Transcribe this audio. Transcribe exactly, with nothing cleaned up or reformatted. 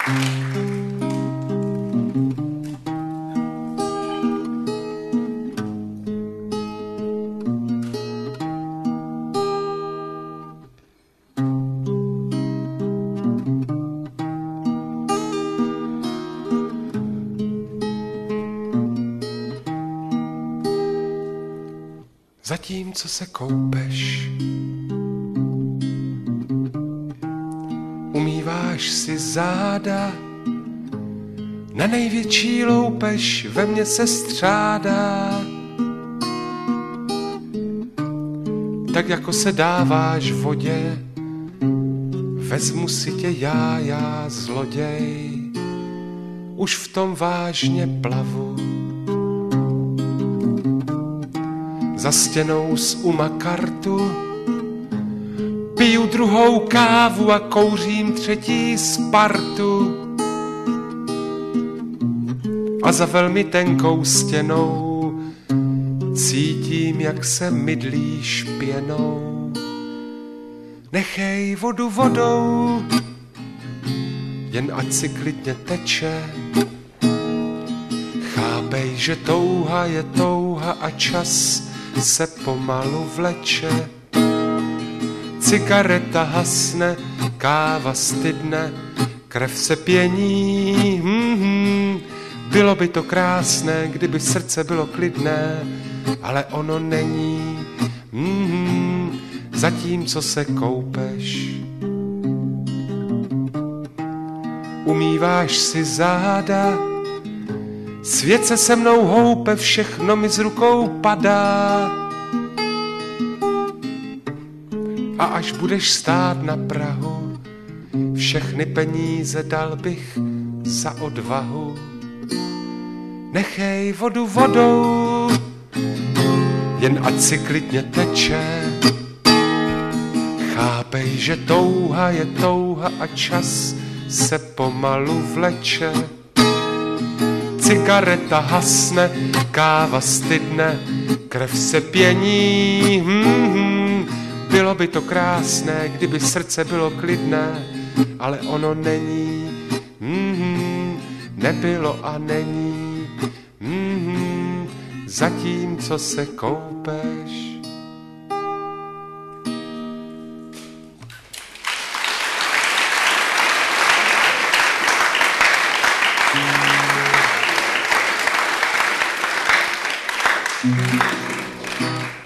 Zatímco se koupeš, umýváš si záda, na největší loupež ve mně se střádá. Tak jako se dáváš vodě, vezmu si tě já, já zloděj, už v tom vážně plavu. Za stěnou z Umakartu piju druhou kávu a kouřím třetí Spartu. A za velmi tenkou stěnou cítím, jak se mydlíš pěnou. Nechej vodu vodou, jen ať si klidně teče. Chápej, že touha je touha a čas se pomalu vleče. Cigareta hasne, káva stydne, krev se pění. Mm-hmm. Bylo by to krásné, kdyby srdce bylo klidné, ale ono není. Mm-hmm. Zatímco se koupeš, umýváš si záda, svět se se mnou houpe, všechno mi z rukou padá. A až budeš stát na prahu, všechny peníze dal bych za odvahu. Nechej vodu vodou, jen ať si klidně teče. Chápej, že touha je touha a čas se pomalu vleče. Cigareta hasne, káva stydne, krev se pění. Hmm, bylo by to krásné, kdyby srdce bylo klidné, ale ono není. Hmm, nebylo a není. Hmm, zatímco se koupeš.